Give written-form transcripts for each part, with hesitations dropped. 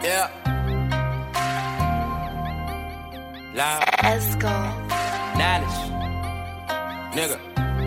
Yeah. Loud. Let's go. Knowledge. Nigga.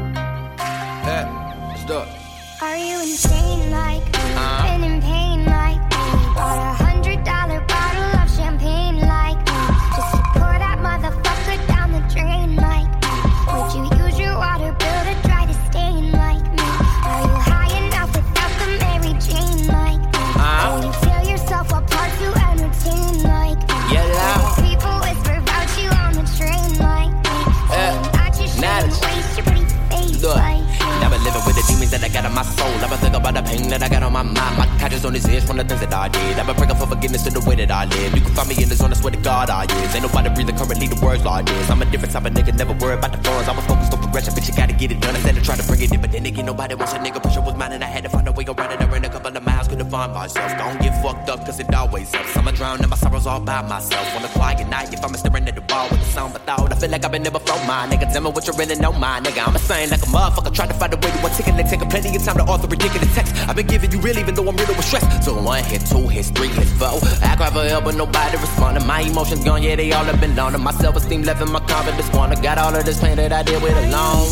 Yeah. Let's do it. Are you insane like me? Been in pain like me? Bought $100 bottle of champagne like me? Just to pour that motherfucker down the drain like me? Would you use your water bill to dry the stain like me? Are you high enough without the Mary Jane like me? Will you tear yourself apart to entertain like me? Yeah, loud. People whisper about you on the train like me? Saying that you shouldn't waste your pretty face like me? I've been living with the demons that I got in my soul. I've been thinking about the pain that I got on my mind. My conscience on this edge from the things that I did. I've been praying for forgiveness in the way that I live. You can find me in the zone, I swear to God I is. Ain't nobody breathing currently the words like this. I'm a different type of nigga, never worry about the funds. I was focused on progression, bitch, you gotta get it done. Instead of trying to bring it in, but then again, nobody wants a nigga. Pressure was mine and I had to find a way around it. I ran a couple of miles, couldn't find myself. Don't get fucked up, cause it always helps. I'ma drown in my sorrows all by myself. On a quiet night, if I'm staring at the wall with the sound but thought, I feel like I've been never flow my nigga. Tell me what you really know, my nigga. I'm a saying like a motherfucker, trying to find a way to articulate. Taking plenty of time to author ridiculous text. I've been giving you real even though I'm riddled with stress. So 1 hit, 2 hits, 3 hits, 4. I cry for help but nobody responding. My emotions gone, yeah, they all have been loaned. My self-esteem left and my confidence gone. I got all of this pain that I did with alone.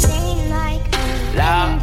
Loud.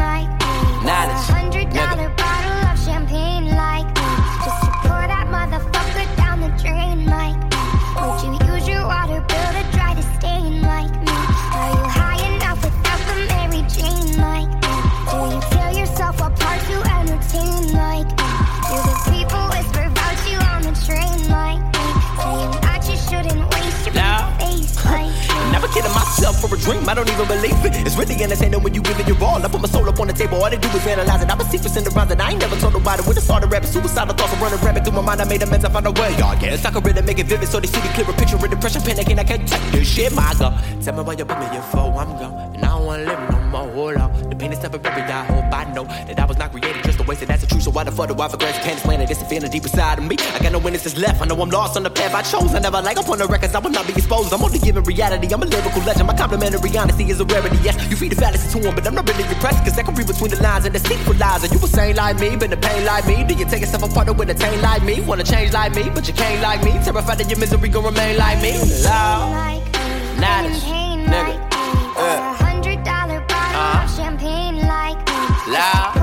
Knowledge. $100 bottle of champagne like me? Just to pour that motherfucker down the drain like me? Would you use your water bill to dry the stain like me? Are you high enough without the Mary Jane like me? Do you tear yourself apart to entertain like me? Do the people whisper about you on the train like me? Saying that you shouldn't waste your face like me? Never kidding myself for a dream, I don't even believe it. It's really entertaining when you give it your all. I put my soul up on the table, all they do is analyze it. I'm a secret in the round that I ain't never told nobody. When I started rapping, suicidal thoughts are running rampant through my mind. I made amends, I found a way, y'all. Guess I could really make it vivid so they see the clearer picture of depression, panicking. I can't take this shit, my God. Tell me why you put me in for, I'm gone. And I don't wanna live no more, hold on. The pain is temporary, I hope I know that I was not created just to waste it. That's the truth, so why the fuck do I for granted can't explain it? It's a feeling deep inside of me. I got no witnesses left, I know I'm lost on the path I chose. I never like up on the records, I will not be exposed. I'm only giving reality, I'm a lyrical legend. My complimentary honesty is a rarity, yes. You feed the fallacy to him, but I'm not really impressed, cause I can read between the lines and the secret lies. Are you a saint like me, been the pain like me? Do you take yourself apart with a taint like me? Wanna change like me, but you can't like me. Terrified that your misery gon' remain like me. Loud. Knowledge. Nigga. $100 bottle of champagne like me? Loud.